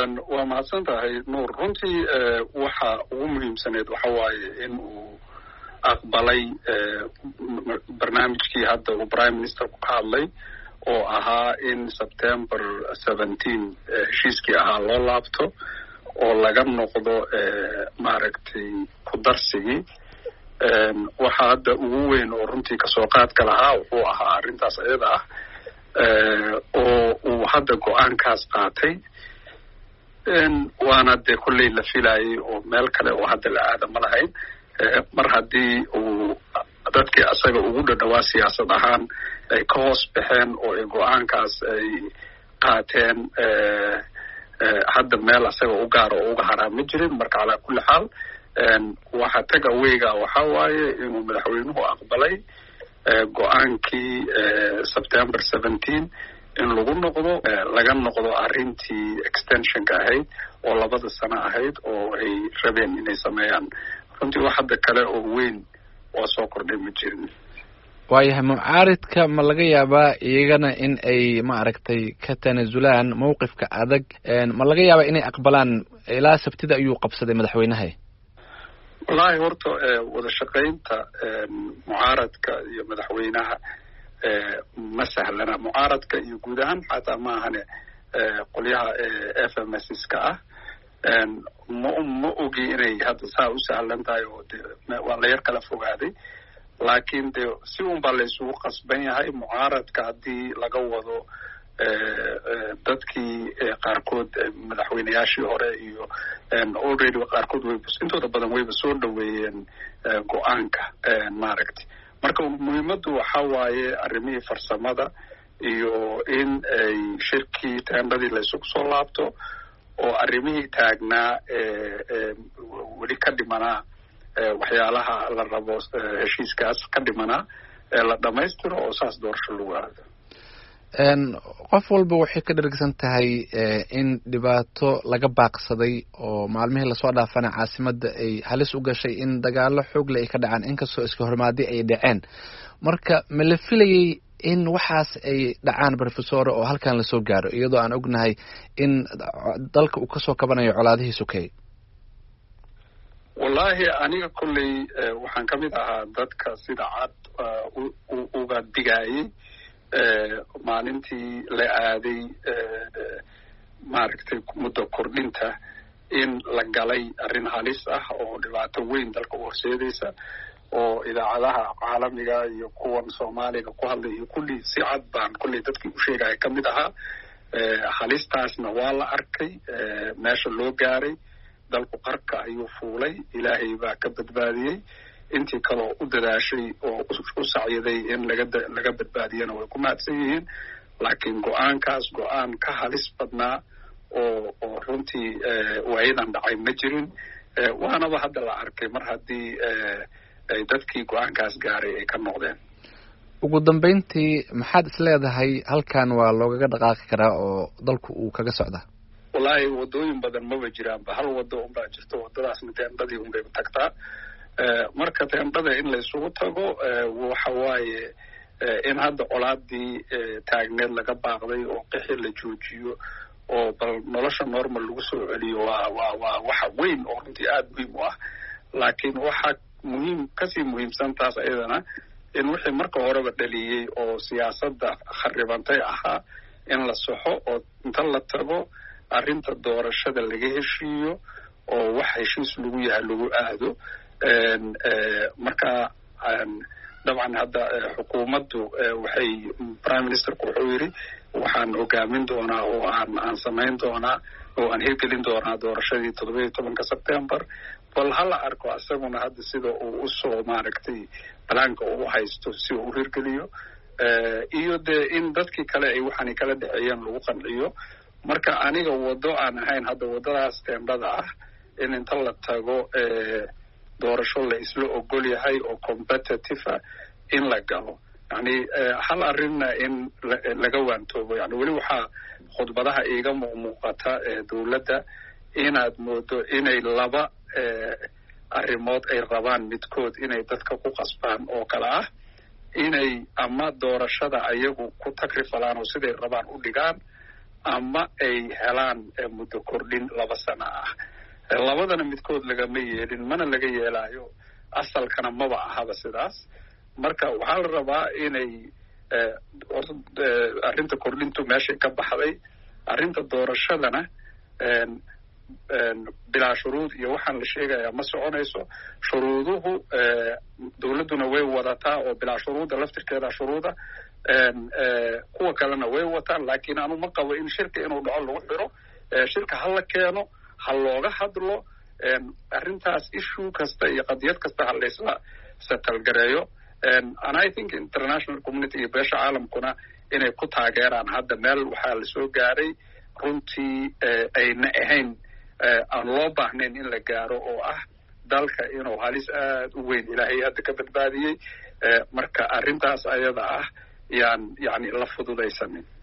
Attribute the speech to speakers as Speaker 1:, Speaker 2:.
Speaker 1: waa mahadsan tahay nuur runtii waxa ugu muhiimsaneed waxa waaye in uu aqbalay barnaamijkii hadda uu prime ministerku ka hadlay oo ahaa in September 17 heshiiskii ahaa loo laabto oo laga noqdo maaragtay ku darsigii waxa hadda ugu weyn oo runtii kasoo qaadka lahaa wuxuu ahaa arrintaas iyada ah oo uu hadda go-aankaas qaatay waana dee kulley la filayay oo meel kale oo hadda la aada ma lahayn mar haddii uu dadkii asaga ugu dhadhawaa siyaasad ahaan ay ka hoos baxeen oo ay go-aankaas ay qaateen hadda meel asaga u gaar oo uga haraa ma jirin marka calaa kulli xaal waxa taga weyga waxa waaye inuu madaxweynuhu aqbalay go-aankii September 17 in lagu noqdo laga noqdo arrintii extensionka ahayd oo 2 sano ahayd oo ay rabeen inay sameeyaan runtii wax hadda kale oo weyn oo soo kordhay ma jirin
Speaker 2: waayahay mucaaridka ma laga yaabaa iyagana in ay maaragtay ka tanaasulaan mowqifka adag ma laga yaabaa inay aqbalaan ilaa sabtida ayuu qabsaday madaxweynaha
Speaker 1: wallahi horta wada shaqaynta mucaaradka iyo madaxweynaha ma sahlana mucaaradka iyo guud ahaan xataa ma ahane qolyaha FMSska ah ma ogi inay hadda saa u sahlan tahay oo waa la yar kala fogaaday laakiin de si un baa la isugu qasban yahay mucaaradka haddii laga wado dadkii qaarkood madaxweynayaashii hore iyo already qaarkood intooda badan wayba soo dhaweeyeen go-aanka maaragtay marka muhiimaddu waxa waaye arrimihii farsamada iyo in ay shirkii teendadii la isugu soo laabto oo arrimihii taagnaa weli ka dhimanaa waxyaalaha la rabo heshiiskaas ka dhimanaa la dhamaystiro oo saas doorasho lagu aado
Speaker 2: qof walba waxay ka dhergsan tahay in dhibaato laga baaqsaday oo maalmihii lasoo dhaafana caasimadda ay halis u gashay in dagaalo xoogle ay ka dhacaan inkastoo iska hormaadi ay dhaceen marka ma la filayay in waxaas ay dhacaan professore oo halkan lasoo gaaro iyadoo aan ognahay in dalka uu kasoo kabanayo colaadihii sokeey
Speaker 1: wallahi aniga kulley waxaan ka mid ahaa dadka sida cad uga digayay maalintii la aaday maaragtay muddo kordhinta in la galay arrin halis ah oo dhibaato weyn dalka u horseedaysa oo idaacadaha caalamiga iyo kuwan soomaaliga ku hadlay iyo kulli si cad baan kulley dadkii u sheegaya ka mid ahaa halistaasna waa la arkay meesha loo gaaray dalku qarka ayuu fuulay ilaahay baa ka badbaadiyey intii kaloo u dadaashay oo u sacyaday in laga badbaadiyana way ku mahadsan yihiin laakiin go-aankaas go-aan ka halis badnaa oo runtii waayadan dhacay ma jirin waanaba hadda la arkay mar haddii ay dadkii go-aankaas gaaray ay ka noqdeen
Speaker 2: ugu dambeyntii maxaad is leedahay halkan waa loogaga dhaqaaqi karaa oo dalku uu kaga socdaa
Speaker 1: wallahi wadooyin badan maba jiraanba hal wado unbaa jirto wadadaasna teendadii unbay tagtaa marka teendada in la isugu tago waxa waaye in hadda colaadii taagneed laga baaqday oo qixi la joojiyo oo bal nolosha normal lagu soo celiyo waa waxa weyn oo runtii aada muhiim u ah laakiin waxaa kasii muhiimsan taas ayadana in wixii marka horeba dhaliyey oo siyaasadda kharibantay ahaa in la saxo oo inta la tago arrinta doorashada laga heshiiyo oo wax heshiis lagu yahay lagu aado marka dabcan hadda xukuumaddu waxay prime ministerku wuxuu yidhi waxaan hogaamin doonaa oo aan samayn doonaa oo aan hirgelin doonaa doorashadii 17 September bal hala arko asaguna hadda sida uu usoo maaragtay balaanka uu haysto si uu hirgeliyo iyo dee in dadkii kale ay waxaanay kala dhexeeyeen lagu qanciyo marka aniga wado aan ahayn hadda wadadaas teendada ah in inta la tago doorasho la isla ogol yahay oo competitive in la galo yani hal arrinna in laga waantoobo yani weli waxaa khudbadaha iiga muuqata dowladda inaad moodo inay laba arrimood ay rabaan midkood inay dadka ku qasbaan oo kale ah inay ama doorashada ayagu ku takrifalaan oo siday rabaan u dhigaan ama ay helaan muddo kordhin 2 sano ah. labadana midkood lagama yeelin, mana laga yeelaayo, asalkana maba ahaba sidaas. marka waxaa la rabaa inay arrinta kordhintu meeshay ka baxday. arrinta doorashadana bilaa shuruud iyo waxaan la sheegayaa ma soconayso. shuruuduhu dawladduna way wadataa oo bilaa shuruudda laftirkeeda shuruuda, kuwa kalena way wataan. laakiin anu ma qabo in shirka inuu dhaco lagu xiro. shirka ha la keeno, ha looga hadlo arrintaas issue kasta iyo qadiyad kasta ha laysla satalgareeyo. and I think international community iyo beesha caalamkuna inay ku taageeraan. hadda meel waxaa lasoo gaaray runtii ayna ahayn aan loo baahnayn in la gaaro, oo ah dalka inuu halis aad u weyn ilaahay hadda ka badbaadiyey. marka arrintaas ayada ah yaan yani la fududaysanin.